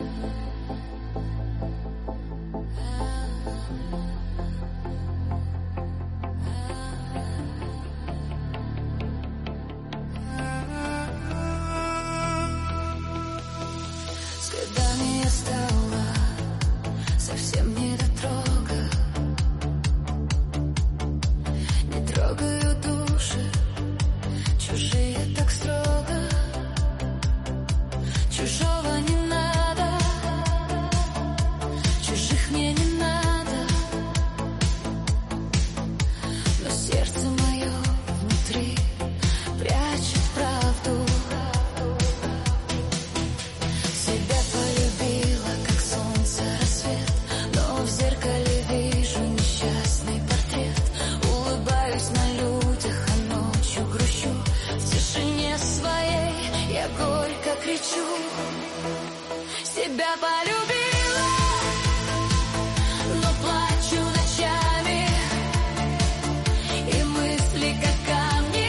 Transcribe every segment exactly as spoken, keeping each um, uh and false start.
С годами я стала совсем не дотрога, не трогаю души чужие так строго. Чужого не надо, чужих мне не надо, но сердце мое внутри прячет правду. Себя полюбила, как солнце рассвет, но в зеркале вижу несчастный портрет. Улыбаюсь на людях, а ночью грущу. В тишине своей я горько кричу. Себя полюбила, но плачу ночами, и мысли, как камни,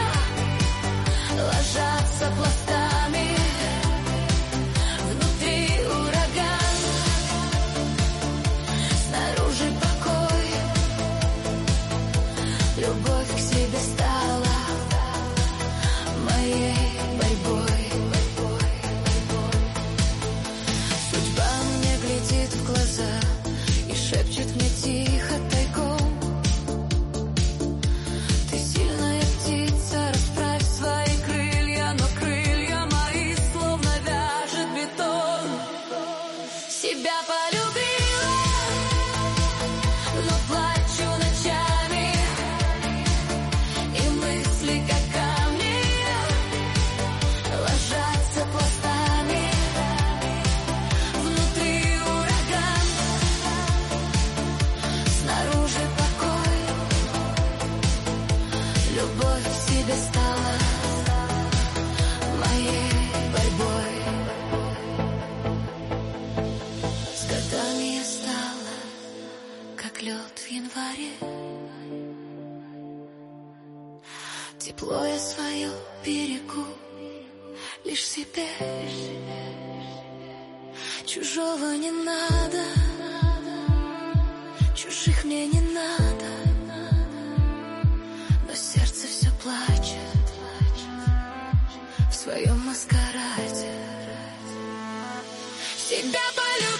ложатся пластами. Внутри ураган, снаружи покой. Любовь к себе стала моей борьбой. Судьба мне глядит в глаза и шепчет мне тихо тайком: ты сильная птица, расправь свои крылья, но крылья мои словно вяжет бетон. Себя полюбила, но плачу ночами, и мысли, как камни, ложатся пластами. Внутри ураган, снаружи покой. Любовь к себе стала моей борьбой. С годами я стала, как лед в январе. Тепло я свое берегу лишь себе. Чужого не надо, чужих мне не надо, но сердце все плачет в своем маскараде. Себя полюбила,